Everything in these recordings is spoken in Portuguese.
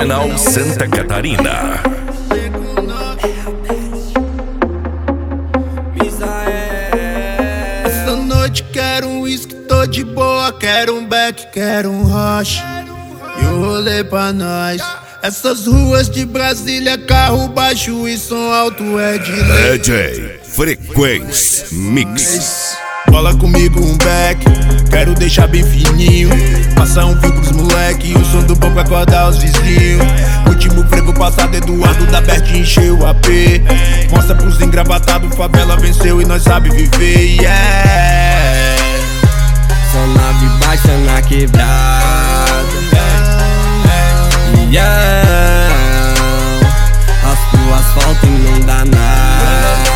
Blumenau, Santa Catarina. Essa noite quero um whisky, tô de boa. Quero um beck, quero um rocha e um rolê pra nós. Essas ruas de Brasília, carro baixo e som alto é de lei. DJ Frequência Mix. Bola comigo um beck, quero deixar bem fininho. Passar um fio pros moleque, o som do bom pra acordar os vizinhos. Último frevo passado, Eduardo da Bert encheu o AP. Mostra pros engravatados, favela venceu e nós sabe viver, yeah. Só nave baixa na quebrada, yeah. Raspa o asfalto e não dá nada.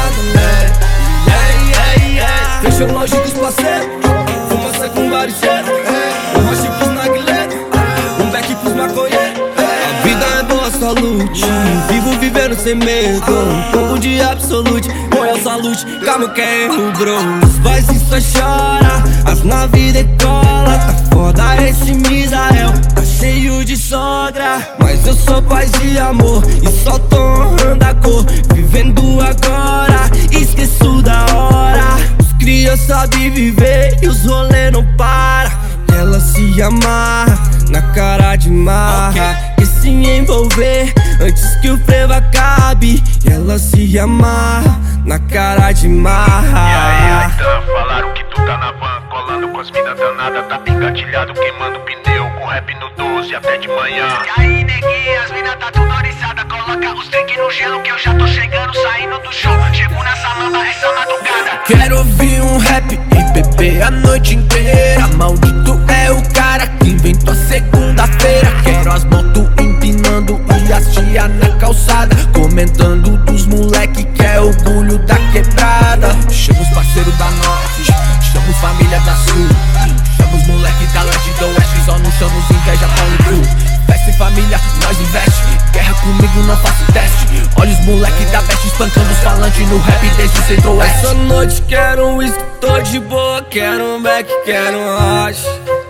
Fechou loja dos parceiros, fumaça com vários cheiros. Um roche pros narguilés, um beck pros maconheiros. A vida é boa, só lute. Vivo vivendo sem medo, um pouco de absolute. Royal Salute, calma que é erro, bro. Os boys só chora, as naves decola. Tá foda esse Misael, tá cheio de sogra. Mas eu sou paz de amor e só tô honrando a cor. Vivendo agora, esqueço da hora. Cria sabe viver e os rolê não para. Ela se amarra na cara de marra, e se envolver antes que o frevo acabe. Ela se amarra na cara de marra. E aí, então, falaram que tu tá na van, colando com as minas danadas. Tá engatilhado, queimando pneu, com rap no 12 até de manhã. E aí, neguinha, as minas tá tudo oriçada. Coloca os drink no gelo que eu já tô chegando, saindo do show. Chego nessa lamba, essa madrugada. Quero ouvir um rap e beber a noite inteira. Maldito é o cara que inventou a segunda-feira. Quero as motos empinando e as tia na calçada, comentando dos moleque que é orgulho da quebrada. Chama os parceiros da norte, chama os família da sul, chama os moleque da leste e do oeste. Só não chama os inveja pau e cru. Festa em família, nós investe. Guerra comigo, não faço teste. Olha os moleque da veste espancando os falantes no rap desde o centro-oeste. Essa noite quero um whisky, tô de boa. Quero um beck, quero um rocha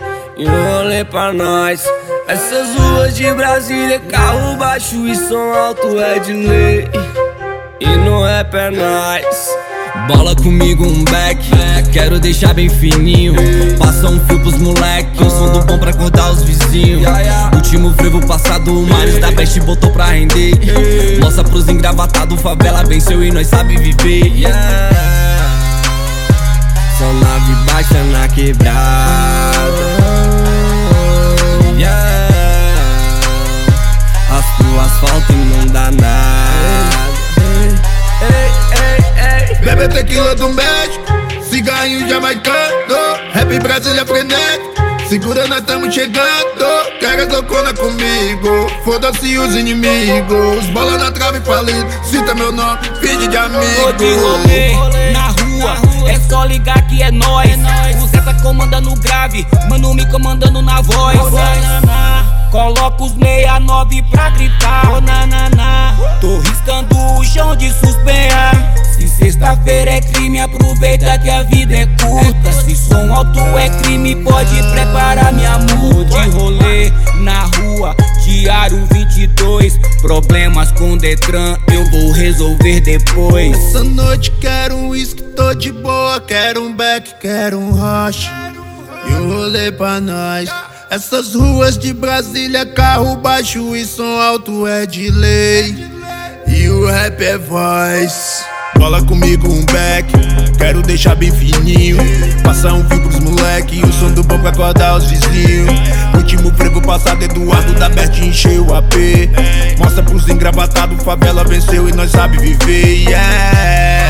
e um rolê pra nós. Essas ruas de Brasília, carro baixo e som alto é de lei. E no rap é nóis. Bola comigo um beck, quero deixar bem fininho. Passa um fio pros moleque, um som do bom pra acordar os vizinhos. Último frevo passado, o Marius da Best botou pra render. Mostra pros engravatados, favela venceu e nós sabe viver, yeah. Só nave baixa na quebrada, yeah. Raspa o asfalto e não dá nada. Bebe tequila do México, cigarrinho jamaicano. Rap Brasília frenético, segura nós tamo chegando. Quero loucona comigo, foda-se os inimigos. Bola na trave falido, cita meu nome, finge de amigo. Tô de rolê na rua, é só ligar que é nóis. O Zé tá comandando o grave, mano me comandando na voz. Coloca os 69 pra gritar, oh, nananá. Tô riscando o chão de suspenhar. Se sexta-feira é crime, aproveita que a vida é curta. Se som alto é crime, pode preparar minha multa. De rolê na rua, diário 22. Problemas com Detran, eu vou resolver depois. Essa noite quero um whisky, tô de boa. Quero um beck, quero um rocha e um rolê pra nós. Essas ruas de Brasília, carro baixo e som alto é de lei. E o rap é voz. Bola comigo um beck, quero deixar bem fininho. Passar um fio pros moleque, o som do bom pra acordar os vizinhos. Último frevo passado, Eduardo da Bert encheu o AP. Mostra pros engravatados, favela venceu e nós sabe viver, yeah.